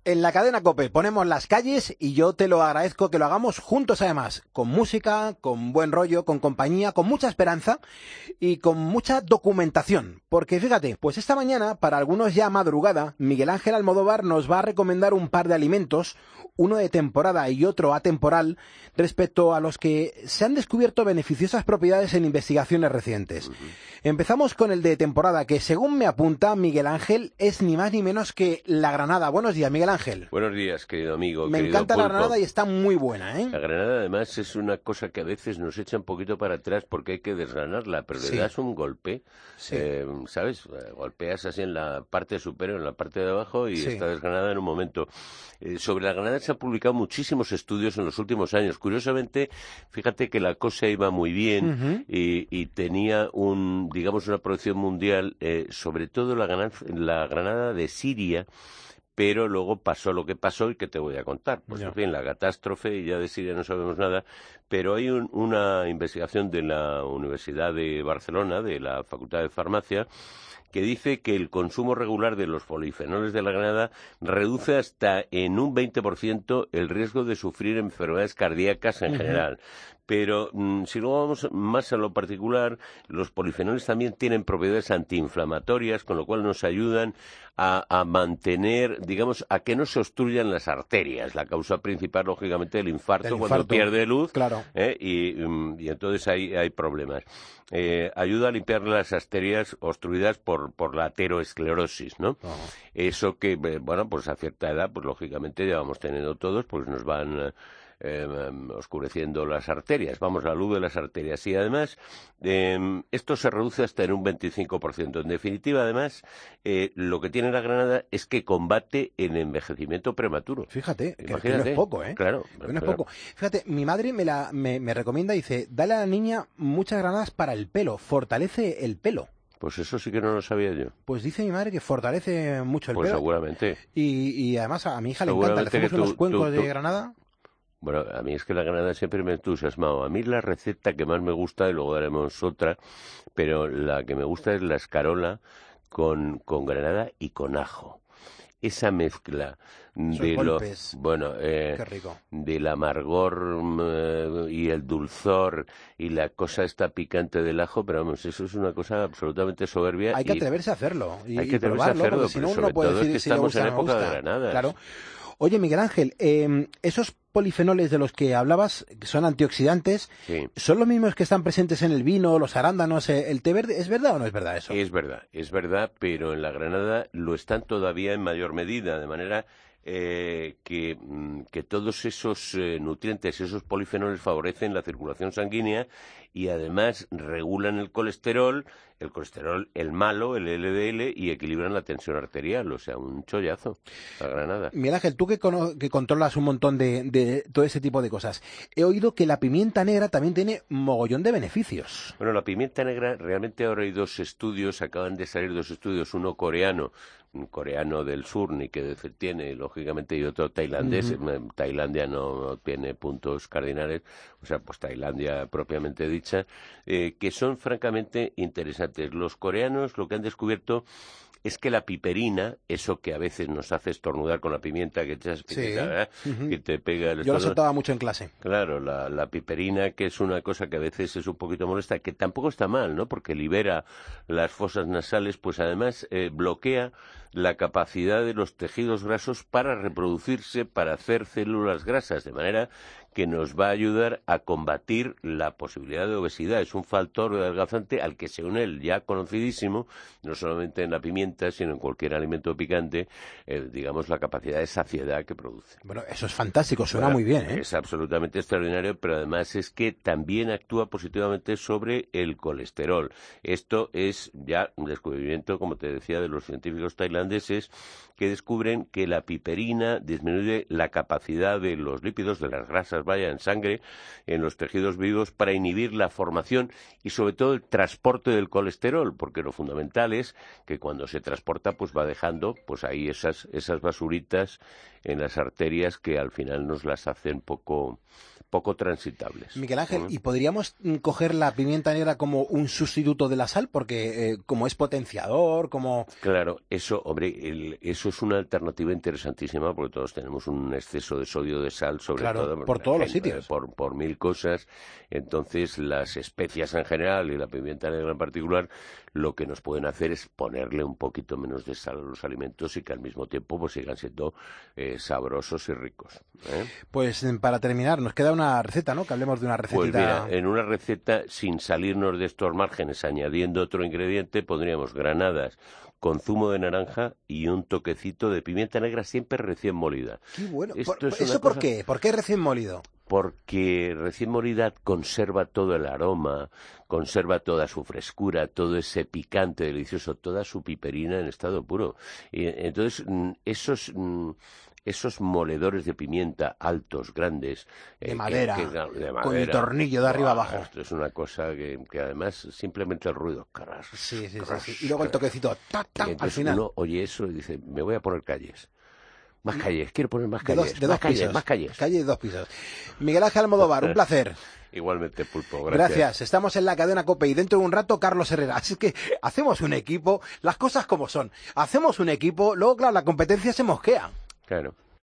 En la cadena COPE ponemos las calles y yo te lo agradezco que lo hagamos juntos además, con música, con buen rollo, con compañía, con mucha esperanza y con mucha documentación. Porque fíjate, pues esta mañana, para algunos ya madrugada, Miguel Ángel Almodóvar nos va a recomendar un par de alimentos, uno de temporada y otro atemporal, respecto a los que se han descubierto beneficiosas propiedades en investigaciones recientes. Empezamos con el de temporada, que según me apunta Miguel Ángel, es ni más ni menos que la granada. Buenos días, Miguel Ángel. Buenos días, querido amigo. Me encanta la granada y está muy buena, ¿eh? La granada, además, es una cosa que a veces nos echa un poquito para atrás porque hay que desgranarla, pero le das un golpe, ¿sabes? Golpeas así en la parte superior, en la parte de abajo y está desgranada en un momento. Sobre la granada se han publicado muchísimos estudios en los últimos años. Curiosamente, fíjate que la cosa iba muy bien y tenía una producción mundial, sobre todo la granada de Siria, pero luego pasó lo que pasó y que te voy a contar. Pues en fin, la catástrofe, y ya de Siria no sabemos nada, pero hay una investigación de la Universidad de Barcelona, de la Facultad de Farmacia, que dice que el consumo regular de los polifenoles de la granada reduce hasta en un 20% el riesgo de sufrir enfermedades cardíacas en general. Pero si luego vamos más a lo particular, los polifenoles también tienen propiedades antiinflamatorias, con lo cual nos ayudan a mantener, digamos, a que no se obstruyan las arterias, la causa principal, lógicamente, del infarto, cuando pierde luz, y entonces hay problemas. Ayuda a limpiar las arterias obstruidas por la ateroesclerosis, ¿no? Eso que, pues a cierta edad, pues lógicamente ya vamos teniendo todos, pues nos van oscureciendo las arterias, vamos, la luz de las arterias. Y además, esto se reduce hasta en un 25%. En definitiva, además, lo que tiene la granada es que combate el envejecimiento prematuro. Fíjate, que no es poco, ¿eh? Claro. Que no es poco. Fíjate, mi madre me recomienda, dice, dale a la niña muchas granadas para el pelo, fortalece el pelo. Pues eso sí que no lo sabía yo. Pues dice mi madre que fortalece mucho el pelo. Pues seguramente. Y además a mi hija le encanta, le hacemos unos cuencos de granada. Bueno, a mí es que la granada siempre me ha entusiasmado. A mí la receta que más me gusta, y luego daremos otra, pero la que me gusta es la escarola con granada y con ajo. Esa mezcla qué rico, del amargor y el dulzor y la cosa esta picante del ajo, pero vamos, eso es una cosa absolutamente soberbia. Hay que atreverse a hacerlo hay que atreverse a hacerlo, porque si no uno puede decir que si estamos le gusta, en época no me de granadas. Claro. Oye, Miguel Ángel, esos polifenoles de los que hablabas, que son antioxidantes, ¿son los mismos que están presentes en el vino, los arándanos, el té verde? ¿Es verdad o no es verdad eso? Es verdad, pero en la granada lo están todavía en mayor medida, de manera que todos esos nutrientes, esos polifenoles favorecen la circulación sanguínea y además regulan el colesterol, el malo, el LDL, y equilibran la tensión arterial, o sea, un chollazo, la granada. Miguel Ángel, tú que controlas un montón de todo ese tipo de cosas, he oído que la pimienta negra también tiene mogollón de beneficios. Bueno, la pimienta negra, realmente ahora hay dos estudios, acaban de salir dos estudios, uno coreano del sur, ni que decir tiene, lógicamente, y otro tailandés. Tailandia no tiene puntos cardinales, o sea, pues Tailandia propiamente dicha, que son francamente interesantes. Los coreanos lo que han descubierto es que la piperina, eso que a veces nos hace estornudar con la pimienta, que echas pimienta, ¿verdad? Que te pega el estornudo. Yo lo soltaba mucho en clase. Claro, la piperina, que es una cosa que a veces es un poquito molesta, que tampoco está mal, ¿no? Porque libera las fosas nasales, pues además bloquea la capacidad de los tejidos grasos para reproducirse, para hacer células grasas, de manera que nos va a ayudar a combatir la posibilidad de obesidad. Es un factor adelgazante al que se une el ya conocidísimo, no solamente en la pimienta, sino en cualquier alimento picante, digamos, la capacidad de saciedad que produce. Bueno, eso es fantástico, suena muy bien, ¿eh? Es absolutamente extraordinario, pero además es que también actúa positivamente sobre el colesterol. Esto es ya un descubrimiento, como te decía, de los científicos tailandeses, que descubren que la piperina disminuye la capacidad de los lípidos, de las grasas, en sangre, en los tejidos vivos, para inhibir la formación y sobre todo el transporte del colesterol, porque lo fundamental es que cuando se transporta pues va dejando pues ahí esas basuritas en las arterias que al final nos las hacen poco transitables. Miguel Ángel, ¿y podríamos coger la pimienta negra como un sustituto de la sal? Porque como es potenciador, como... Claro, eso, hombre, eso es una alternativa interesantísima porque todos tenemos un exceso de sodio, de sal, sobre todo... por todos los sitios. Por mil cosas. Entonces, las especias en general y la pimienta negra en particular, lo que nos pueden hacer es ponerle un poquito menos de sal a los alimentos y que al mismo tiempo pues sigan siendo sabrosos y ricos. Pues para terminar, nos queda una receta, ¿no? Que hablemos de una recetita. Pues mira, en una receta, sin salirnos de estos márgenes, añadiendo otro ingrediente, pondríamos granadas con zumo de naranja y un toquecito de pimienta negra siempre recién molida. ¡Qué bueno! ¿Eso por qué? ¿Por qué recién molido? Porque recién molida conserva todo el aroma, conserva toda su frescura, todo ese picante delicioso, toda su piperina en estado puro. Y entonces, esos moledores de pimienta altos, grandes... de madera, con el tornillo de arriba abajo. Esto es una cosa que además simplemente el ruido... Sí. Y luego el toquecito, al final. Uno oye eso y dice, me voy a poner calles. Más calles, quiero poner más calles. Más calles de 2 pisos. Miguel Ángel Almodóvar, un placer. Igualmente, Pulpo, gracias. Estamos en la cadena COPE y dentro de un rato Carlos Herrera. Así que hacemos un equipo, las cosas como son. Hacemos un equipo, luego claro, la competencia se mosquea. Claro.